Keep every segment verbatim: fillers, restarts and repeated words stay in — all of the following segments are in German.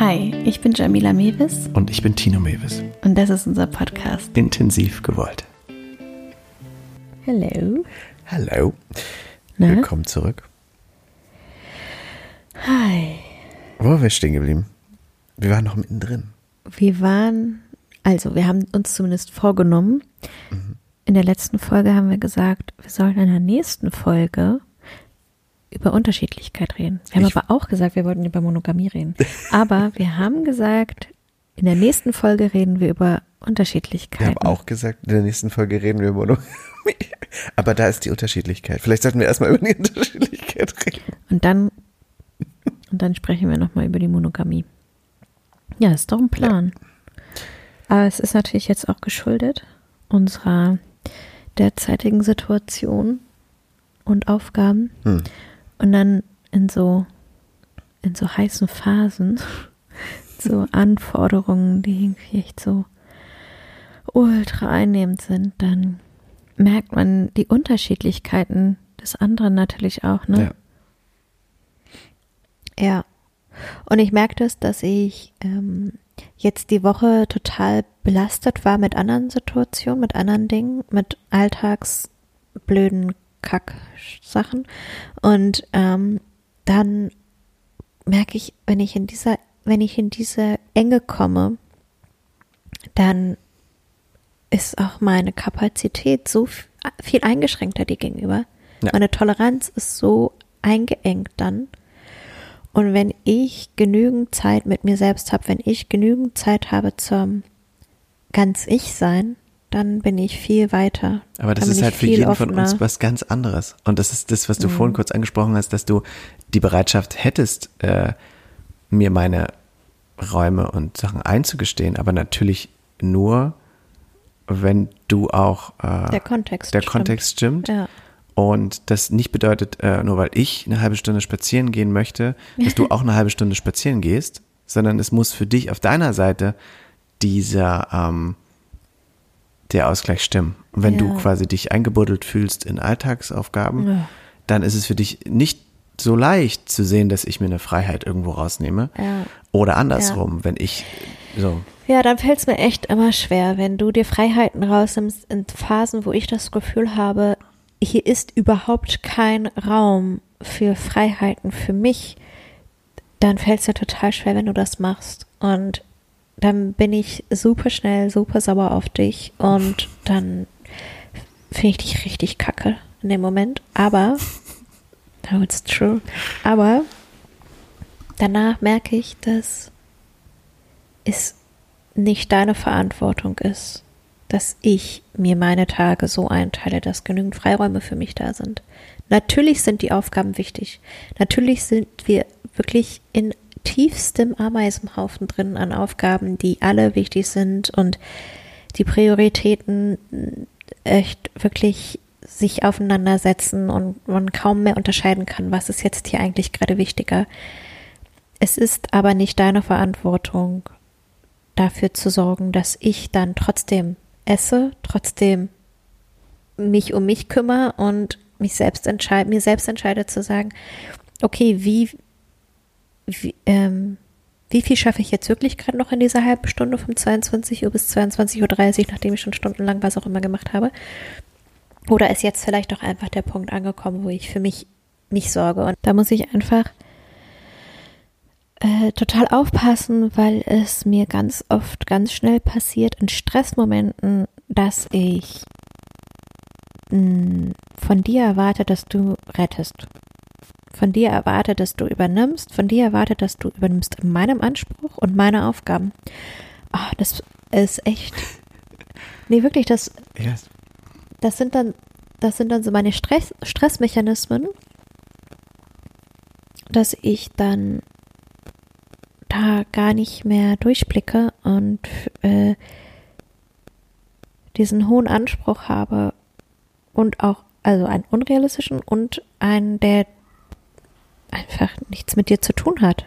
Hi, ich bin Jamila Mewis. Und ich bin Tino Mewis. Und das ist unser Podcast. Intensiv gewollt. Hello. Hallo. Na? Willkommen zurück. Hi. Wo waren wir stehen geblieben? Wir waren noch mittendrin. Wir waren, also wir haben uns zumindest vorgenommen, mhm. in der letzten Folge haben wir gesagt, wir sollen in der nächsten Folge über Unterschiedlichkeit reden. Wir haben ich, aber auch gesagt, wir wollten über Monogamie reden. Aber wir haben gesagt, in der nächsten Folge reden wir über Unterschiedlichkeit. Wir haben auch gesagt, in der nächsten Folge reden wir über Monogamie. Aber da ist die Unterschiedlichkeit. Vielleicht sollten wir erstmal über die Unterschiedlichkeit reden. Und dann, und dann sprechen wir nochmal über die Monogamie. Ja, ist doch ein Plan. Ja. Aber es ist natürlich jetzt auch geschuldet unserer derzeitigen Situation und Aufgaben. Hm. Und dann in so, in so heißen Phasen, so Anforderungen, die irgendwie echt so ultra einnehmend sind, dann merkt man die Unterschiedlichkeiten des anderen natürlich auch, ne? Ja. Ja. Und ich merke das, dass ich ähm, jetzt die Woche total belastet war mit anderen Situationen, mit anderen Dingen, mit alltagsblöden Kack-Sachen. Und ähm, dann merke ich, wenn ich in dieser, wenn ich in diese Enge komme, dann ist auch meine Kapazität so viel eingeschränkter dir gegenüber. Ja. Meine Toleranz ist so eingeengt dann. Und wenn ich genügend Zeit mit mir selbst habe, wenn ich genügend Zeit habe zum ganz Ich sein, dann bin ich viel weiter. Aber das ist halt für jeden offener. Von uns was ganz anderes. Und das ist das, was du mhm. vorhin kurz angesprochen hast, dass du die Bereitschaft hättest, äh, mir meine Räume und Sachen einzugestehen, aber natürlich nur, wenn du auch äh, der Kontext der stimmt. Kontext stimmt. Ja. Und das nicht bedeutet, äh, nur weil ich eine halbe Stunde spazieren gehen möchte, dass du auch eine halbe Stunde spazieren gehst, sondern es muss für dich auf deiner Seite dieser ähm, der Ausgleich stimmen. Und wenn ja. du quasi dich eingebuddelt fühlst in Alltagsaufgaben, ja. dann ist es für dich nicht so leicht zu sehen, dass ich mir eine Freiheit irgendwo rausnehme. Ja. Oder andersrum, ja. wenn ich so. Ja, dann fällt es mir echt immer schwer, wenn du dir Freiheiten rausnimmst in Phasen, wo ich das Gefühl habe, hier ist überhaupt kein Raum für Freiheiten für mich, dann fällt es dir total schwer, wenn du das machst. Und dann bin ich super schnell, super sauer auf dich und dann finde ich dich richtig kacke in dem Moment. Aber, no, it's true, aber danach merke ich, dass es nicht deine Verantwortung ist, dass ich mir meine Tage so einteile, dass genügend Freiräume für mich da sind. Natürlich sind die Aufgaben wichtig. Natürlich sind wir wirklich in tiefstem Ameisenhaufen drin an Aufgaben, die alle wichtig sind und die Prioritäten echt wirklich sich aufeinandersetzen und man kaum mehr unterscheiden kann, was ist jetzt hier eigentlich gerade wichtiger. Es ist aber nicht deine Verantwortung, dafür zu sorgen, dass ich dann trotzdem esse, trotzdem mich um mich kümmere und mich selbst entscheide, mir selbst entscheide zu sagen, okay, wie Wie, ähm, wie viel schaffe ich jetzt wirklich gerade noch in dieser halben Stunde von zweiundzwanzig Uhr bis zweiundzwanzig Uhr dreißig, nachdem ich schon stundenlang was auch immer gemacht habe? Oder ist jetzt vielleicht auch einfach der Punkt angekommen, wo ich für mich mich sorge? Und da muss ich einfach äh, total aufpassen, weil es mir ganz oft ganz schnell passiert in Stressmomenten, dass ich mh, von dir erwarte, dass du rettest. Von dir erwarte, dass du übernimmst, von dir erwarte, dass du übernimmst in meinem Anspruch und meine Aufgaben. Oh, das ist echt, nee, wirklich, das, yes. das sind dann, das sind dann so meine Stress, Stressmechanismen, dass ich dann da gar nicht mehr durchblicke und äh, diesen hohen Anspruch habe und auch, also einen unrealistischen und einen, der einfach nichts mit dir zu tun hat.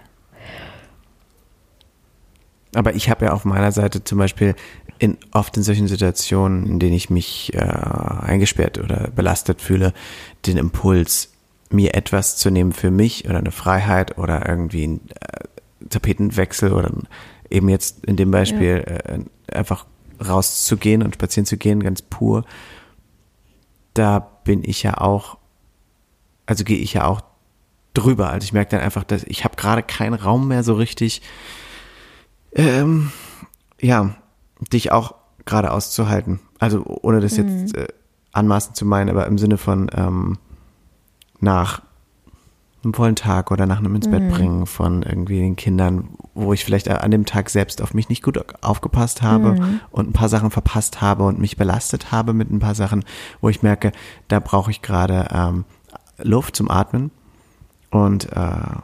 Aber ich habe ja auf meiner Seite zum Beispiel in, oft in solchen Situationen, in denen ich mich äh, eingesperrt oder belastet fühle, den Impuls, mir etwas zu nehmen für mich oder eine Freiheit oder irgendwie äh, Tapetenwechsel oder eben jetzt in dem Beispiel ja. äh, einfach rauszugehen und spazieren zu gehen, ganz pur, da bin ich ja auch, also gehe ich ja auch drüber. Also ich merke dann einfach, dass ich habe gerade keinen Raum mehr so richtig, ähm, ja, dich auch gerade auszuhalten. Also ohne das mhm. jetzt äh, anmaßend zu meinen, aber im Sinne von ähm, nach einem vollen Tag oder nach einem ins Bett bringen von irgendwie den Kindern, wo ich vielleicht an dem Tag selbst auf mich nicht gut aufgepasst habe mhm. und ein paar Sachen verpasst habe und mich belastet habe mit ein paar Sachen, wo ich merke, da brauche ich gerade ähm, Luft zum Atmen und äh,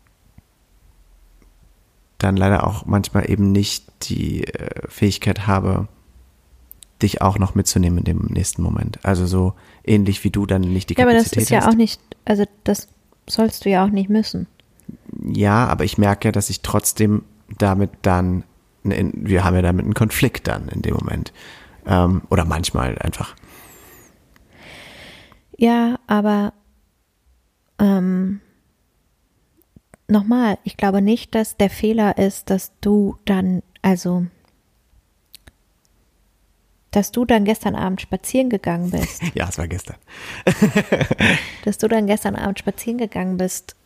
dann leider auch manchmal eben nicht die äh, Fähigkeit habe, dich auch noch mitzunehmen in dem nächsten Moment. Also so ähnlich wie du dann nicht die ja, Kapazität hast. Aber das ist ja hast. auch nicht, also das sollst du ja auch nicht müssen. Ja, aber ich merke, dass ich trotzdem damit dann, wir haben ja damit einen Konflikt dann in dem Moment. Ähm, oder manchmal einfach. Ja, aber ähm, nochmal, ich glaube nicht, dass der Fehler ist, dass du dann, also dass du dann gestern Abend spazieren gegangen bist. Ja, es war gestern. dass du dann gestern Abend spazieren gegangen bist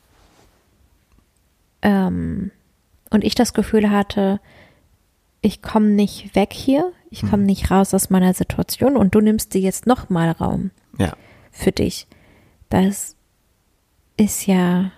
ähm, und ich das Gefühl hatte, ich komme nicht weg hier, ich komme hm. nicht raus aus meiner Situation und du nimmst dir jetzt nochmal Raum ja. für dich. Das ist ja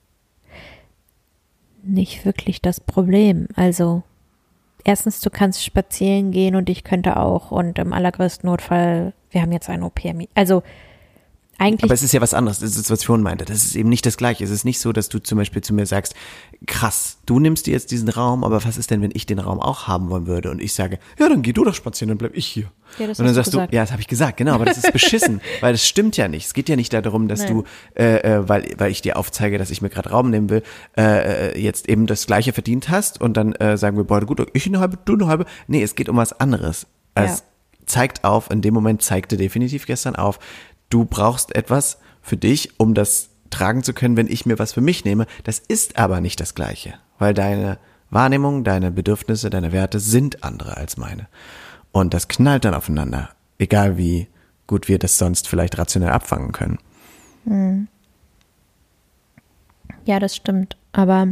nicht wirklich das Problem. Also erstens, du kannst spazieren gehen und ich könnte auch und im allergrößten Notfall, wir haben jetzt ein O P. Also eigentlich. Aber es ist ja was anderes, die Situation meinte. Das ist eben nicht das Gleiche. Es ist nicht so, dass du zum Beispiel zu mir sagst, krass, du nimmst dir jetzt diesen Raum, aber was ist denn, wenn ich den Raum auch haben wollen würde? Und ich sage, ja, dann geh du doch spazieren, dann bleib ich hier. Ja, das und dann hast sagst du, du, ja, das habe ich gesagt, genau, aber das ist beschissen, weil das stimmt ja nicht. Es geht ja nicht darum, dass Nein. du, äh, äh, weil, weil ich dir aufzeige, dass ich mir gerade Raum nehmen will, äh, jetzt eben das Gleiche verdient hast und dann äh, sagen wir, boah, gut, ich eine halbe, du eine halbe. Nee, es geht um was anderes. Es ja. zeigt auf, in dem Moment zeigte definitiv gestern auf, du brauchst etwas für dich, um das tragen zu können, wenn ich mir was für mich nehme. Das ist aber nicht das Gleiche, weil deine Wahrnehmung, deine Bedürfnisse, deine Werte sind andere als meine. Und das knallt dann aufeinander, egal wie gut wir das sonst vielleicht rationell abfangen können. Hm. Ja, das stimmt. Aber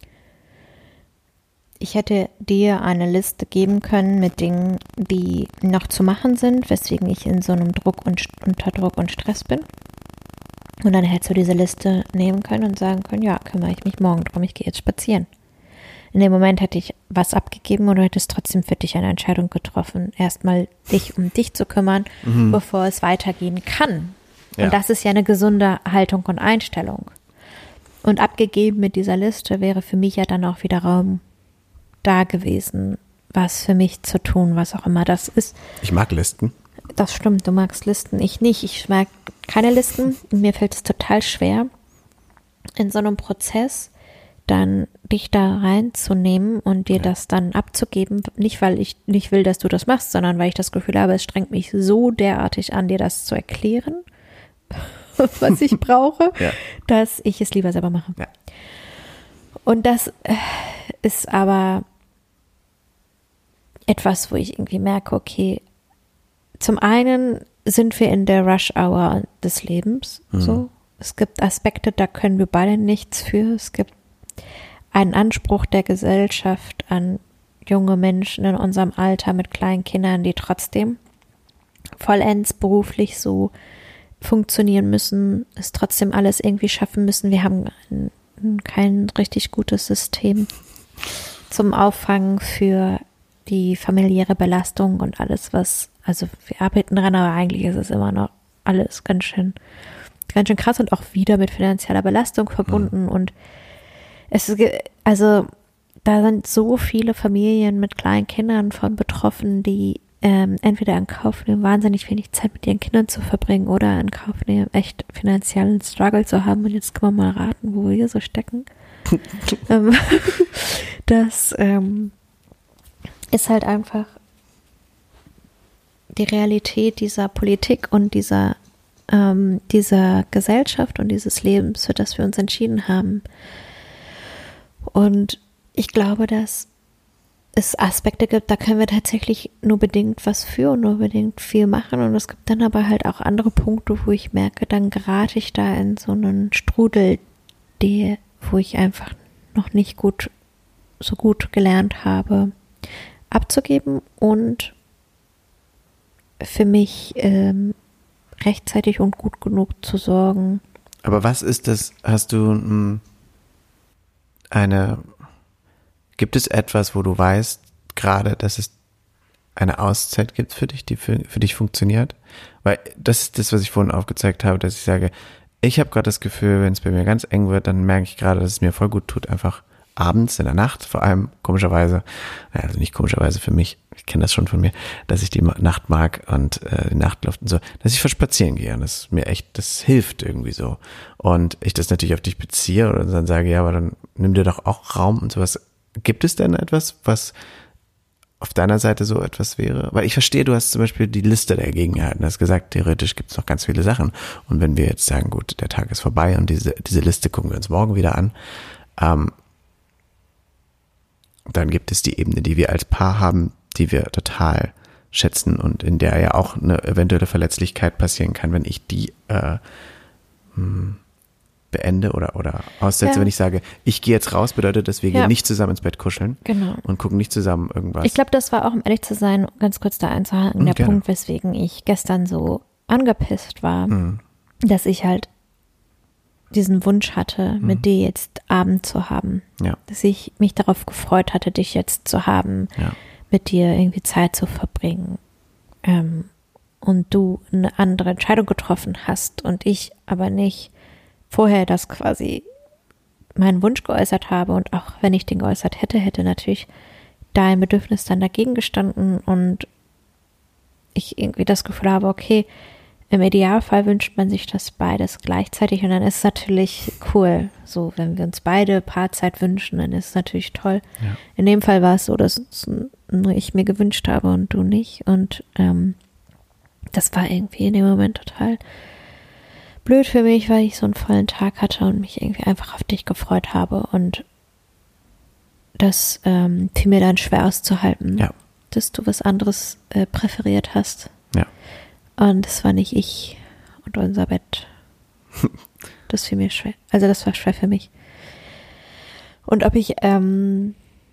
ich hätte dir eine Liste geben können mit Dingen, die noch zu machen sind, weswegen ich in so einem Druck und unter Druck und Stress bin. Und dann hättest du diese Liste nehmen können und sagen können, ja, kümmere ich mich morgen drum, ich gehe jetzt spazieren. In dem Moment hätte ich was abgegeben und du hättest trotzdem für dich eine Entscheidung getroffen, erstmal dich um dich zu kümmern, mhm. bevor es weitergehen kann. Ja. Und das ist ja eine gesunde Haltung und Einstellung. Und abgegeben mit dieser Liste wäre für mich ja dann auch wieder Raum da gewesen, was für mich zu tun, was auch immer das ist. Ich mag Listen. Das stimmt, du magst Listen, ich nicht. Ich mag keine Listen. Mir fällt es total schwer, in so einem Prozess dann dich da reinzunehmen und dir ja. das dann abzugeben. Nicht, weil ich nicht will, dass du das machst, sondern weil ich das Gefühl habe, es strengt mich so derartig an, dir das zu erklären, was ich brauche, ja. dass ich es lieber selber mache. Ja. Und das ist aber etwas, wo ich irgendwie merke, okay, zum einen sind wir in der Rush-Hour des Lebens, mhm. so. Es gibt Aspekte, da können wir beide nichts für. Es gibt einen Anspruch der Gesellschaft an junge Menschen in unserem Alter mit kleinen Kindern, die trotzdem vollends beruflich so funktionieren müssen, es trotzdem alles irgendwie schaffen müssen. Wir haben ein, kein richtig gutes System zum Auffangen für die familiäre Belastung und alles, was, also wir arbeiten dran, aber eigentlich ist es immer noch alles ganz schön, ganz schön krass und auch wieder mit finanzieller Belastung verbunden mhm. und es ist, also da sind so viele Familien mit kleinen Kindern von betroffen, die ähm, entweder in Kauf nehmen, wahnsinnig wenig Zeit mit ihren Kindern zu verbringen oder in Kauf nehmen, echt finanziellen Struggle zu haben. Und jetzt können wir mal raten, wo wir so stecken. ähm, das ähm, ist halt einfach die Realität dieser Politik und dieser, ähm, dieser Gesellschaft und dieses Lebens, für das wir uns entschieden haben. Und Ich glaube, dass es Aspekte gibt, da können wir tatsächlich nur bedingt was für und nur bedingt viel machen. Und es gibt dann aber halt auch andere Punkte, wo ich merke, dann gerate ich da in so einen Strudel, die, wo ich einfach noch nicht gut, so gut gelernt habe, abzugeben und für mich ähm, rechtzeitig und gut genug zu sorgen. Aber was ist das, hast du mh, eine, gibt es etwas, wo du weißt gerade, dass es eine Auszeit gibt für dich, die für, für dich funktioniert? Weil das ist das, was ich vorhin aufgezeigt habe, dass ich sage, ich habe gerade das Gefühl, wenn es bei mir ganz eng wird, dann merke ich gerade, dass es mir voll gut tut, einfach abends in der Nacht, vor allem komischerweise, also nicht komischerweise für mich, ich kenne das schon von mir, dass ich die Nacht mag und äh, die Nachtluft und so, dass ich spazieren gehe und das ist mir echt, das hilft irgendwie so. Und ich das natürlich auf dich beziehe und dann sage, ja, aber dann nimm dir doch auch Raum und sowas. Gibt es denn etwas, was auf deiner Seite so etwas wäre? Weil ich verstehe, du hast zum Beispiel die Liste der Gegenheiten. Du hast gesagt, theoretisch gibt es noch ganz viele Sachen. Und wenn wir jetzt sagen, gut, der Tag ist vorbei und diese, diese Liste gucken wir uns morgen wieder an, ähm, dann gibt es die Ebene, die wir als Paar haben, die wir total schätzen und in der ja auch eine eventuelle Verletzlichkeit passieren kann, wenn ich die äh, beende oder, oder aussetze. Ja. Wenn ich sage, ich gehe jetzt raus, bedeutet das, wir ja. gehen nicht zusammen ins Bett kuscheln genau. und gucken nicht zusammen irgendwas. Ich glaube, das war auch, um ehrlich zu sein, ganz kurz da einzuhaken, der Gerne. Punkt, weswegen ich gestern so angepisst war, mhm. dass ich halt diesen Wunsch hatte, mit mhm. dir jetzt Abend zu haben. Ja. Dass ich mich darauf gefreut hatte, dich jetzt zu haben, ja. mit dir irgendwie Zeit zu verbringen. Ähm, und du eine andere Entscheidung getroffen hast und ich aber nicht vorher das quasi meinen Wunsch geäußert habe und auch wenn ich den geäußert hätte, hätte natürlich dein Bedürfnis dann dagegen gestanden und ich irgendwie das Gefühl habe, okay, im Idealfall wünscht man sich das beides gleichzeitig und dann ist es natürlich cool. So, wenn wir uns beide Paarzeit wünschen, dann ist es natürlich toll. Ja. In dem Fall war es so, dass es nur ich mir gewünscht habe und du nicht. Und ähm, das war irgendwie in dem Moment total blöd für mich, weil ich so einen vollen Tag hatte und mich irgendwie einfach auf dich gefreut habe. Und das ähm, fiel mir dann schwer auszuhalten, ja. dass du was anderes äh, präferiert hast. Ja. Und das war nicht ich und unser Bett. Das fiel mir schwer. Also das war schwer für mich. Und ob ich ähm,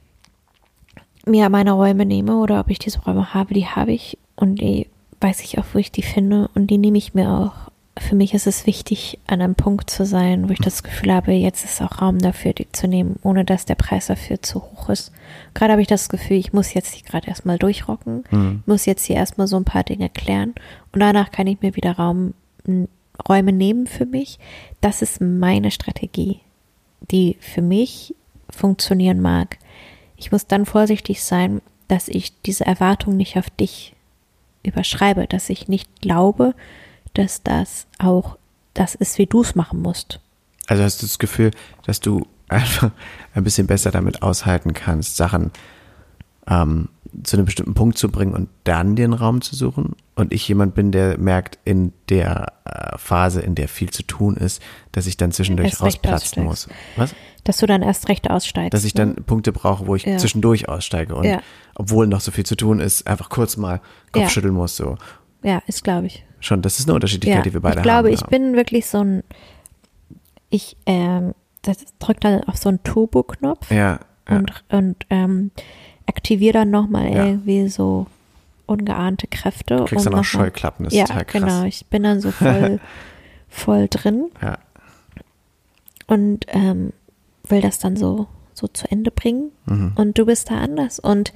mir meine Räume nehme oder ob ich diese Räume habe, die habe ich. Und die weiß ich auch, wo ich die finde. Und die nehme ich mir auch. Für mich ist es wichtig, an einem Punkt zu sein, wo ich das Gefühl habe, jetzt ist auch Raum dafür, die zu nehmen, ohne dass der Preis dafür zu hoch ist. Gerade habe ich das Gefühl, ich muss jetzt hier gerade erstmal durchrocken, mhm. muss jetzt hier erstmal so ein paar Dinge klären und danach kann ich mir wieder Raum, Räume nehmen für mich. Das ist meine Strategie, die für mich funktionieren mag. Ich muss dann vorsichtig sein, dass ich diese Erwartung nicht auf dich überschreibe, dass ich nicht glaube, dass das auch das ist, wie du es machen musst. Also hast du das Gefühl, dass du einfach ein bisschen besser damit aushalten kannst, Sachen ähm, zu einem bestimmten Punkt zu bringen und dann den Raum zu suchen? Und ich jemand bin, der merkt in der äh, Phase, in der viel zu tun ist, dass ich dann zwischendurch erst recht rausplatzen muss. Was? Dass du dann erst recht aussteigst. Dass ich dann ne? Punkte brauche, wo ich ja. zwischendurch aussteige und ja. obwohl noch so viel zu tun ist, einfach kurz mal Kopf ja. schütteln muss. So. Ja, ist glaube ich. Schon, das ist eine Unterschiedlichkeit, ja, die wir beide haben. Ich glaube, haben, ich ja. bin wirklich so ein, ich ähm, das drück dann auf so einen Turbo-Knopf ja, ja. und, und ähm, aktiviere dann nochmal ja. irgendwie so ungeahnte Kräfte. Du kriegst um dann auch noch mal, Scheuklappen, das ist ja, total krass. genau, ich bin dann so voll, voll drin ja. und ähm, will das dann so, so zu Ende bringen Mhm. und du bist da anders und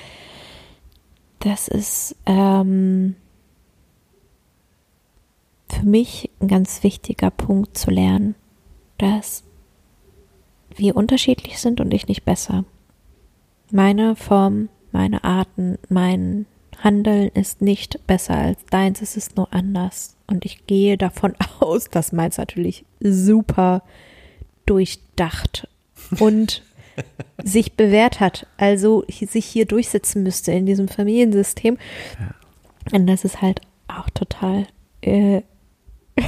das ist ähm, für mich ein ganz wichtiger Punkt zu lernen, dass wir unterschiedlich sind und ich nicht besser. Meine Form, meine Arten, mein Handeln ist nicht besser als deins, es ist nur anders. Und ich gehe davon aus, dass meins natürlich super durchdacht und sich bewährt hat, also sich hier durchsetzen müsste in diesem Familiensystem. Ja. Und das ist halt auch total äh,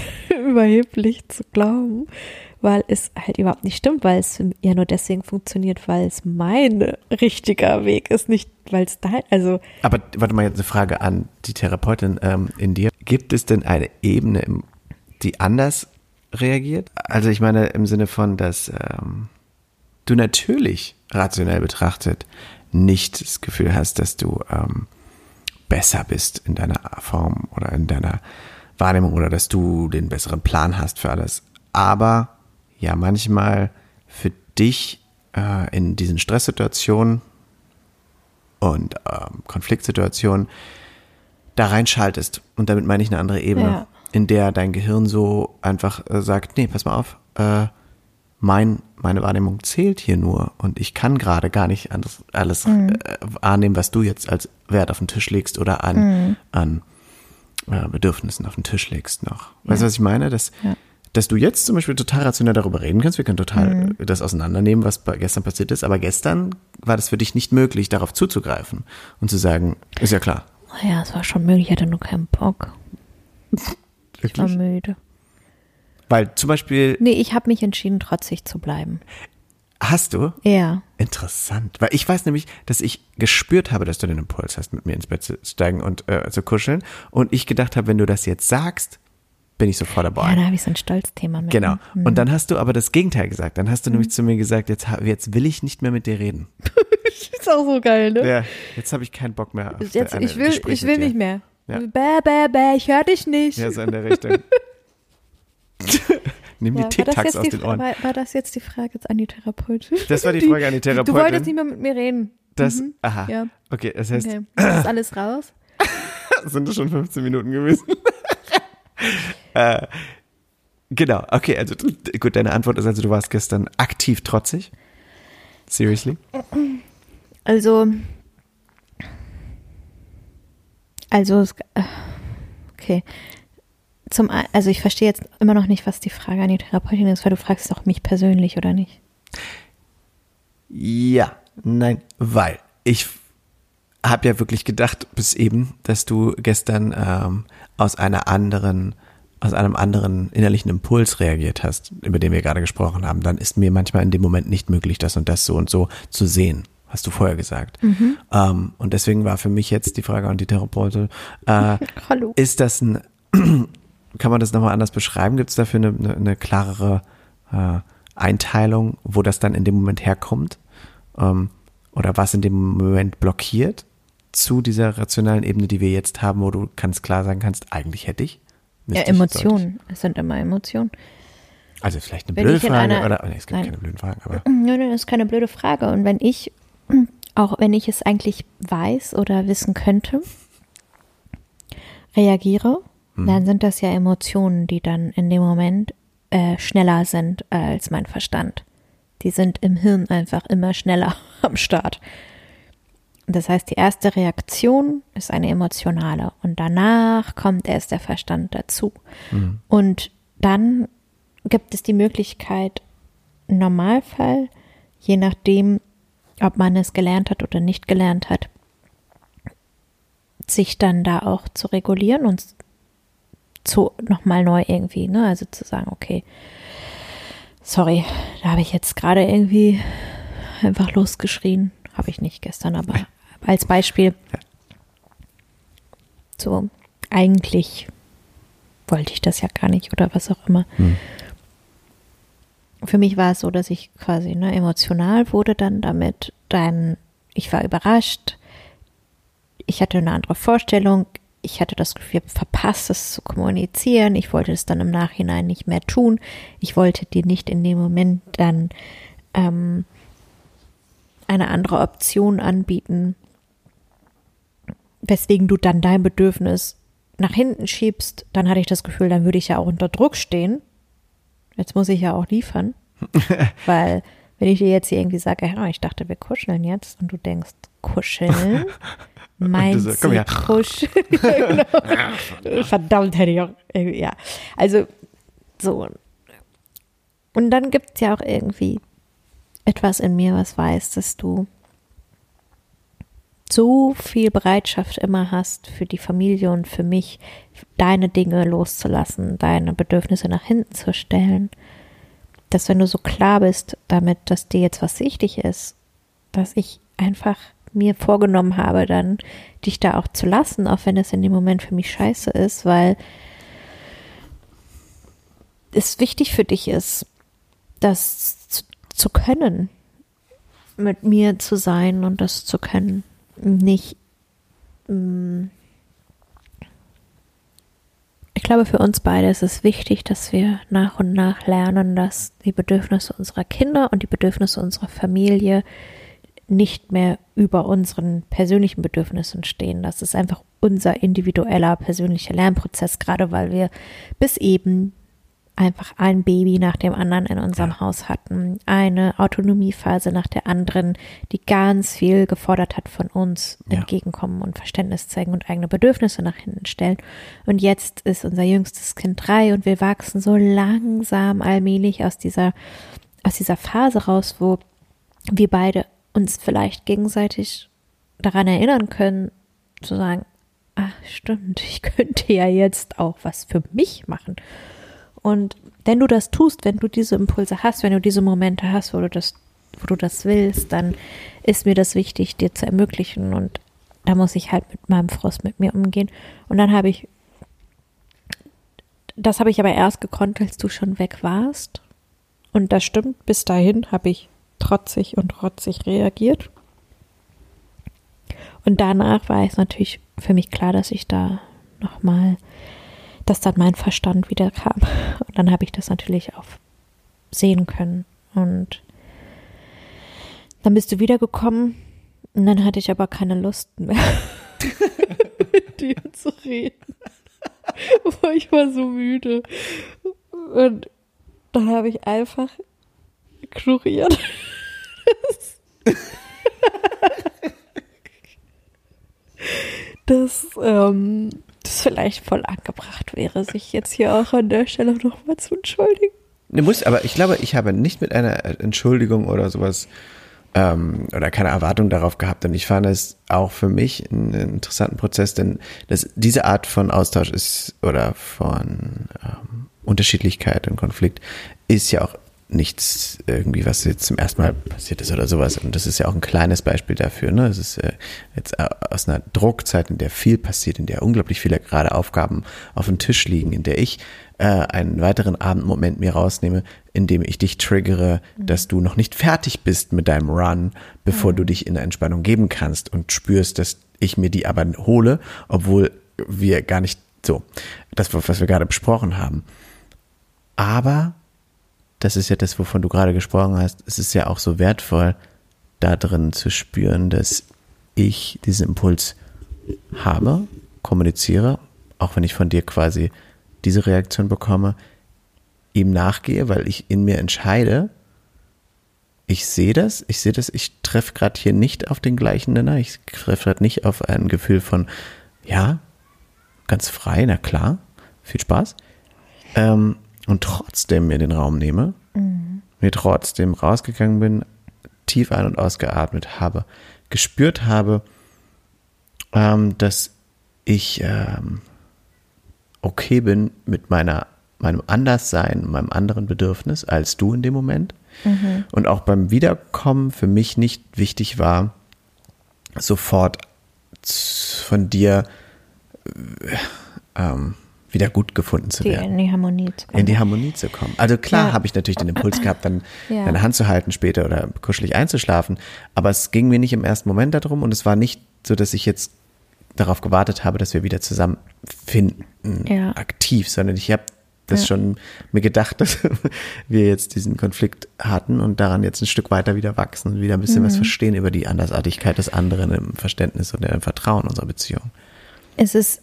überheblich zu glauben, weil es halt überhaupt nicht stimmt, weil es ja nur deswegen funktioniert, weil es mein richtiger Weg ist, nicht weil es dein, also. Aber warte mal, jetzt eine Frage an die Therapeutin ähm, in dir. Gibt es denn eine Ebene, im, die anders reagiert? Also ich meine im Sinne von, dass ähm, du natürlich rationell betrachtet nicht das Gefühl hast, dass du ähm, besser bist in deiner Form oder in deiner Wahrnehmung oder dass du den besseren Plan hast für alles. Aber ja, manchmal für dich äh, in diesen Stresssituationen und ähm, Konfliktsituationen da reinschaltest. Und damit meine ich eine andere Ebene, Ja. in der dein Gehirn so einfach äh, sagt, nee, pass mal auf, äh, mein, meine Wahrnehmung zählt hier nur und ich kann gerade gar nicht alles, alles mhm. äh, wahrnehmen, was du jetzt als Wert auf den Tisch legst oder an, mhm. an äh, Bedürfnissen auf den Tisch legst noch. Weißt du, ja. was ich meine? Dass, ja. dass du jetzt zum Beispiel total rationell darüber reden kannst, wir können total mhm. das auseinandernehmen, was bei gestern passiert ist, aber gestern war das für dich nicht möglich, darauf zuzugreifen und zu sagen, ist ja klar. Ja, es war schon möglich, ich hatte nur keinen Bock. Ich war müde. Weil zum Beispiel... Nee, ich habe mich entschieden, trotzig zu bleiben. Hast du? Ja. Interessant. Weil ich weiß nämlich, dass ich gespürt habe, dass du den Impuls hast, mit mir ins Bett zu steigen und äh, zu kuscheln. Und ich gedacht habe, wenn du das jetzt sagst, bin ich sofort dabei. Ja, da habe ich so ein Stolzthema mit. Genau. Mhm. Und dann hast du aber das Gegenteil gesagt. Dann hast du mhm. nämlich zu mir gesagt, jetzt, jetzt will ich nicht mehr mit dir reden. Ist auch so geil, ne? Ja, jetzt habe ich keinen Bock mehr auf jetzt, eine ich will, Gespräch ich will mit nicht mehr. Ja. Bäh, bäh, bäh, ich höre dich nicht. Ja, so in der Richtung. Nimm ja, die Tic-Tacs aus den Ohren. War, war das jetzt die Frage jetzt an die Therapeutin? Das war die Frage an die Therapeutin. Du wolltest nicht mehr mit mir reden. Das, mhm. aha, ja. okay, das heißt. Okay. Das ist alles raus? Sind das schon fünfzehn Minuten gewesen? äh, genau, okay, also gut, deine Antwort ist also, du warst gestern aktiv trotzig? Seriously? Also, also, okay. Zum, also ich verstehe jetzt immer noch nicht, was die Frage an die Therapeutin ist, weil du fragst doch mich persönlich, oder nicht? Ja, nein, weil ich habe ja wirklich gedacht bis eben, dass du gestern ähm, aus einer anderen, aus einem anderen innerlichen Impuls reagiert hast, über den wir gerade gesprochen haben. Dann ist mir manchmal in dem Moment nicht möglich, das und das so und so zu sehen. Hast du vorher gesagt. Mhm. Ähm, und deswegen war für mich jetzt die Frage an die Therapeutin, äh, Hallo. Ist das ein kann man das nochmal anders beschreiben? Gibt es dafür eine, eine, eine klarere äh, Einteilung, wo das dann in dem Moment herkommt? Ähm, oder was in dem Moment blockiert zu dieser rationalen Ebene, die wir jetzt haben, wo du ganz klar sagen kannst, eigentlich hätte ich? Ja, Emotionen. Es sind immer Emotionen. Also vielleicht eine blöde Frage, einer, oder? Oh, nee, es gibt nein. keine blöden Fragen. Aber. Nein, nein, das ist keine blöde Frage. Und wenn ich, auch wenn ich es eigentlich weiß oder wissen könnte, reagiere, dann sind das ja Emotionen, die dann in dem Moment äh, schneller sind als mein Verstand. Die sind im Hirn einfach immer schneller am Start. Das heißt, die erste Reaktion ist eine emotionale und danach kommt erst der Verstand dazu. Mhm. Und dann gibt es die Möglichkeit, im Normalfall, je nachdem, ob man es gelernt hat oder nicht gelernt hat, sich dann da auch zu regulieren und zu nochmal neu irgendwie, ne, also zu sagen, okay, sorry, da habe ich jetzt gerade irgendwie einfach losgeschrien, habe ich nicht gestern, aber als Beispiel, so, eigentlich wollte ich das ja gar nicht oder was auch immer. Hm. Für mich war es so, dass ich quasi, ne, emotional wurde dann damit, dann, ich war überrascht, ich hatte eine andere Vorstellung, ich hatte das Gefühl, verpasst, es zu kommunizieren. Ich wollte es dann im Nachhinein nicht mehr tun. Ich wollte dir nicht in dem Moment dann ähm, eine andere Option anbieten, weswegen du dann dein Bedürfnis nach hinten schiebst. Dann hatte ich das Gefühl, dann würde ich ja auch unter Druck stehen. Jetzt muss ich ja auch liefern. Weil, wenn ich dir jetzt hier irgendwie sage, ja, ich dachte, wir kuscheln jetzt und du denkst, kuscheln? Meinst du, so, kuscheln? Ja, genau. Verdammt, hätte ich auch, ja. Also, so. Und dann gibt es ja auch irgendwie etwas in mir, was weiß, dass du so viel Bereitschaft immer hast für die Familie und für mich, deine Dinge loszulassen, deine Bedürfnisse nach hinten zu stellen, dass wenn du so klar bist damit, dass dir jetzt was wichtig ist, dass ich einfach mir vorgenommen habe, dann dich da auch zu lassen, auch wenn es in dem Moment für mich scheiße ist, weil es wichtig für dich ist, das zu, zu können, mit mir zu sein und das zu können. Nicht, mh, ich glaube, für uns beide ist es wichtig, dass wir nach und nach lernen, dass die Bedürfnisse unserer Kinder und die Bedürfnisse unserer Familie nicht mehr über unseren persönlichen Bedürfnissen stehen. Das ist einfach unser individueller persönlicher Lernprozess, gerade weil wir bis eben einfach ein Baby nach dem anderen in unserem ja. Haus hatten, eine Autonomiephase nach der anderen, die ganz viel gefordert hat von uns, ja. entgegenkommen und Verständnis zeigen und eigene Bedürfnisse nach hinten stellen. Und jetzt ist unser jüngstes Kind drei und wir wachsen so langsam allmählich aus dieser, aus dieser Phase raus, wo wir beide uns vielleicht gegenseitig daran erinnern können, zu sagen, ach stimmt, ich könnte ja jetzt auch was für mich machen. Und wenn du das tust, wenn du diese Impulse hast, wenn du diese Momente hast, wo du das, wo du das willst, dann ist mir das wichtig, dir zu ermöglichen. Und da muss ich halt mit meinem Frust mit mir umgehen. Und dann habe ich, das habe ich aber erst gekonnt, als du schon weg warst. Und das stimmt, bis dahin habe ich trotzig und rotzig reagiert. Und danach war es natürlich für mich klar, dass ich da nochmal, dass dann mein Verstand wieder kam. Und dann habe ich das natürlich auch sehen können. Und dann bist du wiedergekommen und dann hatte ich aber keine Lust mehr, mit dir zu reden. Ich war so müde. Und da habe ich einfach ignoriert. dass ähm, das vielleicht voll angebracht wäre, sich jetzt hier auch an der Stelle nochmal zu entschuldigen. Du musst, aber ich glaube, ich habe nicht mit einer Entschuldigung oder sowas ähm, oder keine Erwartung darauf gehabt. Und ich fand es auch für mich einen interessanten Prozess, denn das, diese Art von Austausch ist oder von ähm, Unterschiedlichkeit und Konflikt ist ja auch nichts irgendwie, was jetzt zum ersten Mal passiert ist oder sowas. Und das ist ja auch ein kleines Beispiel dafür. Ne? Es ist äh, jetzt aus einer Druckzeit, in der viel passiert, in der unglaublich viele gerade Aufgaben auf dem Tisch liegen, in der ich äh, einen weiteren Abendmoment mir rausnehme, in dem ich dich triggere, mhm. dass du noch nicht fertig bist mit deinem Run, bevor mhm. du dich in eine Entspannung geben kannst und spürst, dass ich mir die aber hole, obwohl wir gar nicht so, das, was wir gerade besprochen haben. Aber das ist ja das, wovon du gerade gesprochen hast. Es ist ja auch so wertvoll, da drin zu spüren, dass ich diesen Impuls habe, kommuniziere, auch wenn ich von dir quasi diese Reaktion bekomme, ihm nachgehe, weil ich in mir entscheide, ich sehe das, ich sehe das, ich treffe gerade hier nicht auf den gleichen Nenner, ich treffe gerade nicht auf ein Gefühl von, ja, ganz frei, na klar, viel Spaß. Ähm, und trotzdem mir den Raum nehme, mhm. mir trotzdem rausgegangen bin, tief ein- und ausgeatmet habe, gespürt habe, ähm, dass ich ähm, okay bin mit meiner, meinem Anderssein, meinem anderen Bedürfnis als du in dem Moment. Mhm. Und auch beim Wiederkommen für mich nicht wichtig war, sofort von dir äh, ähm, wieder gut gefunden zu werden. In die Harmonie zu kommen. In die Harmonie zu kommen. Also klar ja. habe ich natürlich den Impuls gehabt, dann ja. deine Hand zu halten später oder kuschelig einzuschlafen, aber es ging mir nicht im ersten Moment darum und es war nicht so, dass ich jetzt darauf gewartet habe, dass wir wieder zusammenfinden, ja. aktiv, sondern ich habe das ja. schon mir gedacht, dass wir jetzt diesen Konflikt hatten und daran jetzt ein Stück weiter wieder wachsen und wieder ein bisschen mhm. was verstehen über die Andersartigkeit des anderen im Verständnis und im Vertrauen unserer Beziehung. Es ist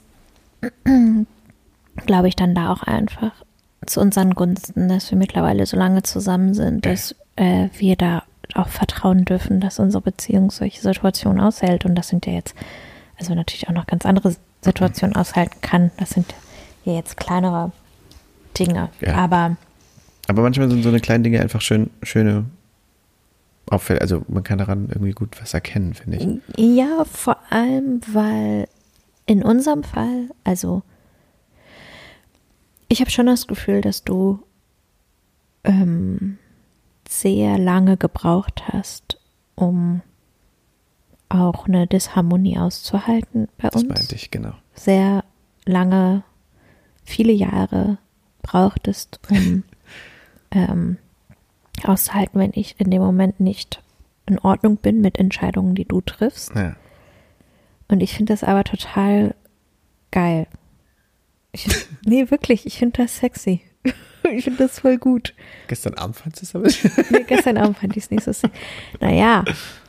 glaube ich, dann da auch einfach zu unseren Gunsten, dass wir mittlerweile so lange zusammen sind, dass äh, wir da auch vertrauen dürfen, dass unsere Beziehung solche Situationen aushält. Und das sind ja jetzt, also natürlich auch noch ganz andere Situationen aushalten kann. Das sind ja jetzt kleinere Dinge. Ja. Aber aber manchmal sind so eine kleinen Dinge einfach schön, schöne auffällt. Also man kann daran irgendwie gut was erkennen, finde ich. Ja, vor allem, weil in unserem Fall, also ich habe schon das Gefühl, dass du ähm, sehr lange gebraucht hast, um auch eine Disharmonie auszuhalten bei uns. Das meinte ich, genau. Sehr lange, viele Jahre brauchtest, um ähm, auszuhalten, wenn ich in dem Moment nicht in Ordnung bin mit Entscheidungen, die du triffst. Ja. Und ich finde das aber total geil. Ich, nee, wirklich, ich finde das sexy. Ich finde das voll gut. Gestern Abend fandest du es aber? Nee, gestern Abend fand ich es nicht so sexy. Naja.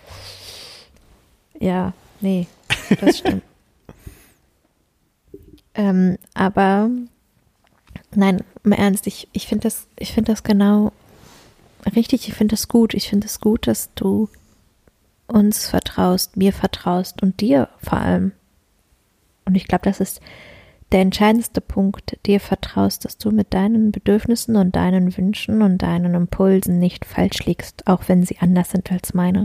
Ja, nee, das stimmt. ähm, aber nein, im Ernst, ich, ich finde das, ich finde das genau richtig, ich finde das gut. Ich finde es gut, dass du uns vertraust, mir vertraust und dir vor allem. Und ich glaube, das ist der entscheidendste Punkt, dir vertraust, dass du mit deinen Bedürfnissen und deinen Wünschen und deinen Impulsen nicht falsch liegst, auch wenn sie anders sind als meine.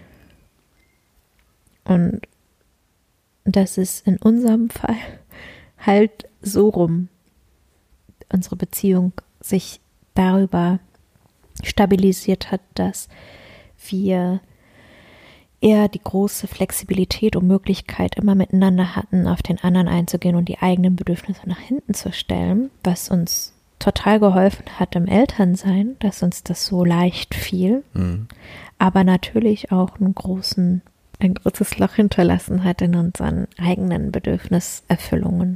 Und das ist in unserem Fall halt so rum, unsere Beziehung sich darüber stabilisiert hat, dass wir eher die große Flexibilität und Möglichkeit immer miteinander hatten, auf den anderen einzugehen und die eigenen Bedürfnisse nach hinten zu stellen, was uns total geholfen hat im Elternsein, dass uns das so leicht fiel, mhm. aber natürlich auch einen großen, ein großes Loch hinterlassen hat in unseren eigenen Bedürfniserfüllungen.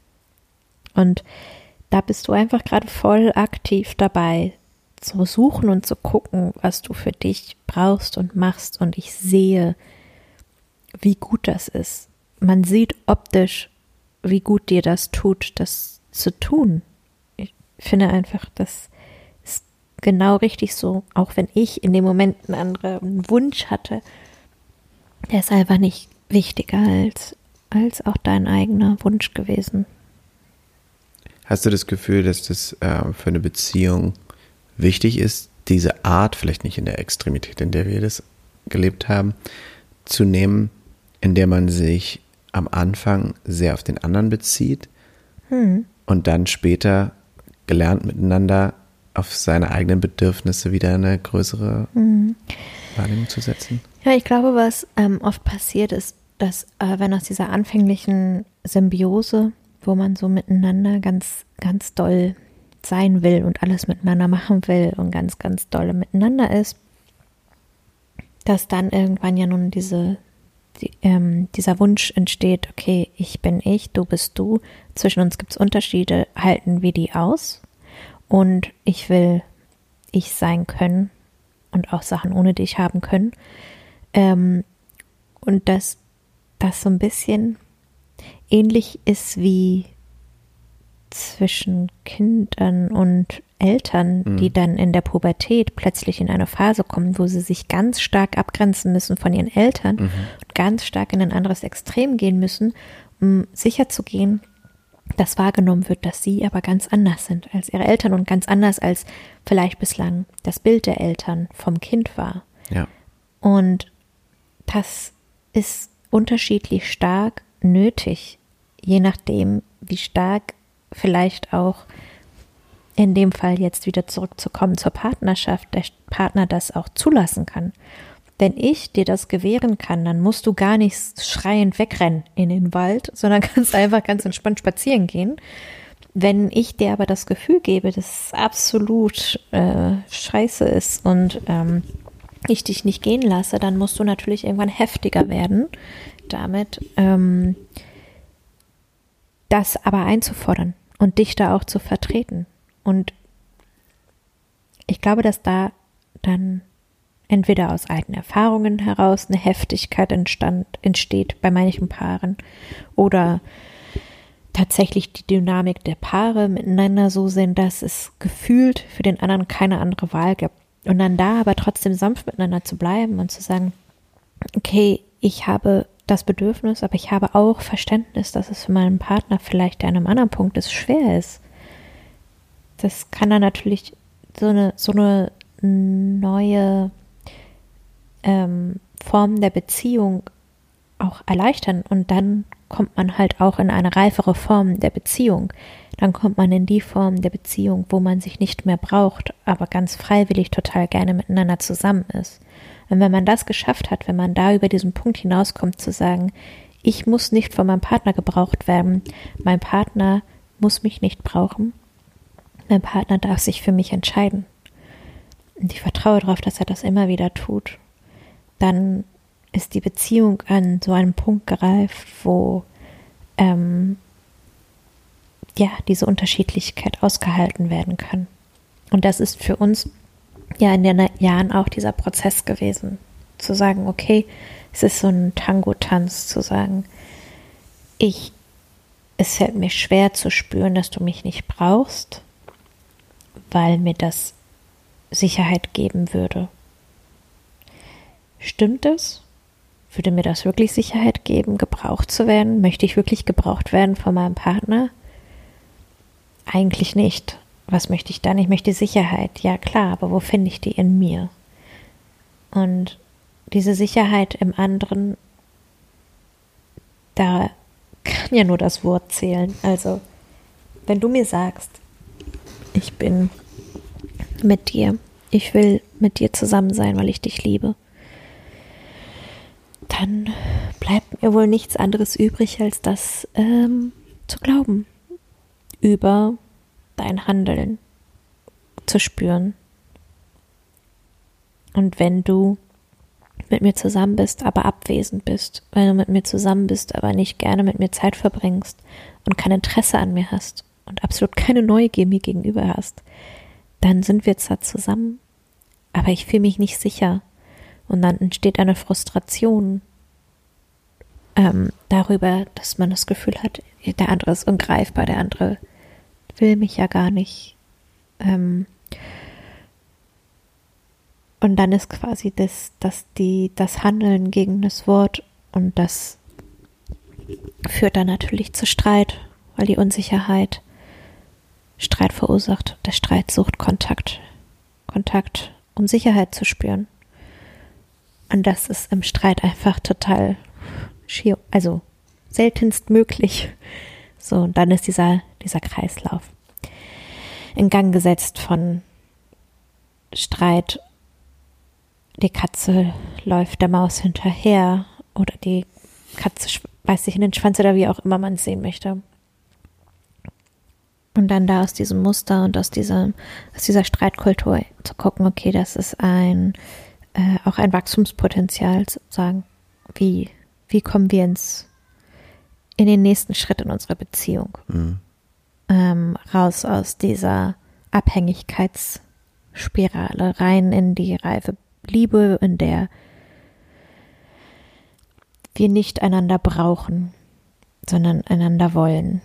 Und da bist du einfach gerade voll aktiv dabei, zu suchen und zu gucken, was du für dich brauchst und machst. Und ich sehe, wie gut das ist. Man sieht optisch, wie gut dir das tut, das zu tun. Ich finde einfach, das ist genau richtig so. Auch wenn ich in dem Moment einen anderen Wunsch hatte, der ist einfach nicht wichtiger als, als auch dein eigener Wunsch gewesen. Hast du das Gefühl, dass das äh, für eine Beziehung wichtig ist, diese Art, vielleicht nicht in der Extremität, in der wir das gelebt haben, zu nehmen, in der man sich am Anfang sehr auf den anderen bezieht hm. und dann später gelernt miteinander auf seine eigenen Bedürfnisse wieder eine größere hm. Wahrnehmung zu setzen? Ja, ich glaube, was ähm, oft passiert ist, dass äh, wenn aus dieser anfänglichen Symbiose, wo man so miteinander ganz, ganz doll sein will und alles miteinander machen will und ganz, ganz doll miteinander ist, dass dann irgendwann ja nun diese, die, ähm, dieser Wunsch entsteht, okay, ich bin ich, du bist du, zwischen uns gibt es Unterschiede, halten wir die aus und ich will ich sein können und auch Sachen ohne dich haben können. Ähm, und dass das so ein bisschen ähnlich ist wie zwischen Kindern und Eltern, mhm. die dann in der Pubertät plötzlich in eine Phase kommen, wo sie sich ganz stark abgrenzen müssen von ihren Eltern mhm. und ganz stark in ein anderes Extrem gehen müssen, um sicherzugehen, dass wahrgenommen wird, dass sie aber ganz anders sind als ihre Eltern und ganz anders als vielleicht bislang das Bild der Eltern vom Kind war. Ja. Und das ist unterschiedlich stark nötig, je nachdem, wie stark vielleicht auch in dem Fall jetzt wieder zurückzukommen zur Partnerschaft, der Partner das auch zulassen kann. Wenn ich dir das gewähren kann, dann musst du gar nicht schreiend wegrennen in den Wald, sondern kannst einfach ganz entspannt spazieren gehen. Wenn ich dir aber das Gefühl gebe, dass es absolut äh, scheiße ist und ähm, ich dich nicht gehen lasse, dann musst du natürlich irgendwann heftiger werden, damit ähm, das aber einzufordern und dich da auch zu vertreten. Und ich glaube, dass da dann entweder aus alten Erfahrungen heraus eine Heftigkeit entstand, entsteht bei manchen Paaren oder tatsächlich die Dynamik der Paare miteinander so sind, dass es gefühlt für den anderen keine andere Wahl gibt. Und dann da aber trotzdem sanft miteinander zu bleiben und zu sagen, okay, ich habe das Bedürfnis, aber ich habe auch Verständnis, dass es für meinen Partner vielleicht an einem anderen Punkt ist, schwer ist. Das kann dann natürlich so eine, so eine neue ähm, Formen der Beziehung auch erleichtern und dann kommt man halt auch in eine reifere Form der Beziehung. Dann kommt man in die Form der Beziehung, wo man sich nicht mehr braucht, aber ganz freiwillig total gerne miteinander zusammen ist. Und wenn man das geschafft hat, wenn man da über diesen Punkt hinauskommt, zu sagen, ich muss nicht von meinem Partner gebraucht werden, mein Partner muss mich nicht brauchen, mein Partner darf sich für mich entscheiden. Und ich vertraue darauf, dass er das immer wieder tut. Dann ist die Beziehung an so einen Punkt gereift, wo ähm, ja diese Unterschiedlichkeit ausgehalten werden kann. Und das ist für uns ja in den Jahren auch dieser Prozess gewesen, zu sagen, okay, es ist so ein Tango-Tanz, zu sagen, ich, es fällt mir schwer zu spüren, dass du mich nicht brauchst, weil mir das Sicherheit geben würde. Stimmt es? Würde mir das wirklich Sicherheit geben, gebraucht zu werden? Möchte ich wirklich gebraucht werden von meinem Partner? Eigentlich nicht. Was möchte ich dann? Ich möchte Sicherheit. Ja klar, aber wo finde ich die in mir? Und diese Sicherheit im anderen, da kann ja nur das Wort zählen. Also, wenn du mir sagst, ich bin mit dir, ich will mit dir zusammen sein, weil ich dich liebe, dann bleibt mir wohl nichts anderes übrig, als das ähm, zu glauben, über dein Handeln zu spüren. Und wenn du mit mir zusammen bist, aber abwesend bist, wenn du mit mir zusammen bist, aber nicht gerne mit mir Zeit verbringst und kein Interesse an mir hast und absolut keine Neugier mir gegenüber hast, dann sind wir zwar zusammen, aber ich fühle mich nicht sicher. Und dann entsteht eine Frustration ähm, darüber, dass man das Gefühl hat, der andere ist ungreifbar, der andere will mich ja gar nicht. Ähm, und dann ist quasi das, das, die, das Handeln gegen das Wort und das führt dann natürlich zu Streit, weil die Unsicherheit Streit verursacht. Der Streit sucht Kontakt. Kontakt, um Sicherheit zu spüren. Und das ist im Streit einfach total schier, also seltenst möglich. So, und dann ist dieser, dieser Kreislauf in Gang gesetzt von Streit. Die Katze läuft der Maus hinterher oder die Katze beißt sich in den Schwanz oder wie auch immer man es sehen möchte. Und dann da aus diesem Muster und aus dieser, aus dieser Streitkultur zu gucken, okay, das ist ein äh, auch ein Wachstumspotenzial, zu sagen, wie, wie kommen wir ins, in den nächsten Schritt in unserer Beziehung. Mhm. Ähm, raus aus dieser Abhängigkeitsspirale, rein in die reife Liebe, in der wir nicht einander brauchen, sondern einander wollen.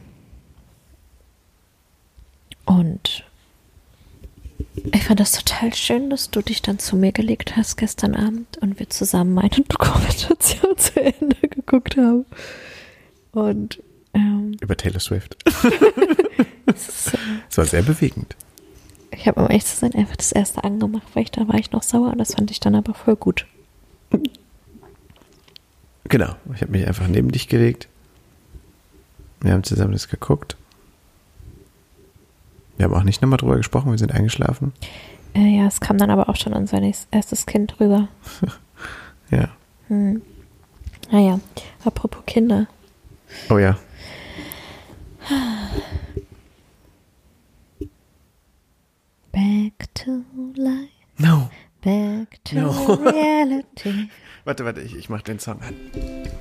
Und ich fand das total schön, dass du dich dann zu mir gelegt hast gestern Abend und wir zusammen eine Dokumentation zu Ende geguckt haben. Und ähm, über Taylor Swift. Es ist, äh, das war sehr bewegend. Ich habe, um ehrlich zu sein, einfach das erste angemacht, weil ich da war ich noch sauer und das fand ich dann aber voll gut. Genau, ich habe mich einfach neben dich gelegt. Wir haben zusammen das geguckt. Wir haben auch nicht nochmal drüber gesprochen, wir sind eingeschlafen. Äh, ja, es kam dann aber auch schon an sein erstes Kind rüber. Ja. Hm. Naja, apropos Kinder. Oh ja. Back to life. No. Back to No. reality. Warte, warte, ich, ich mach den Song an.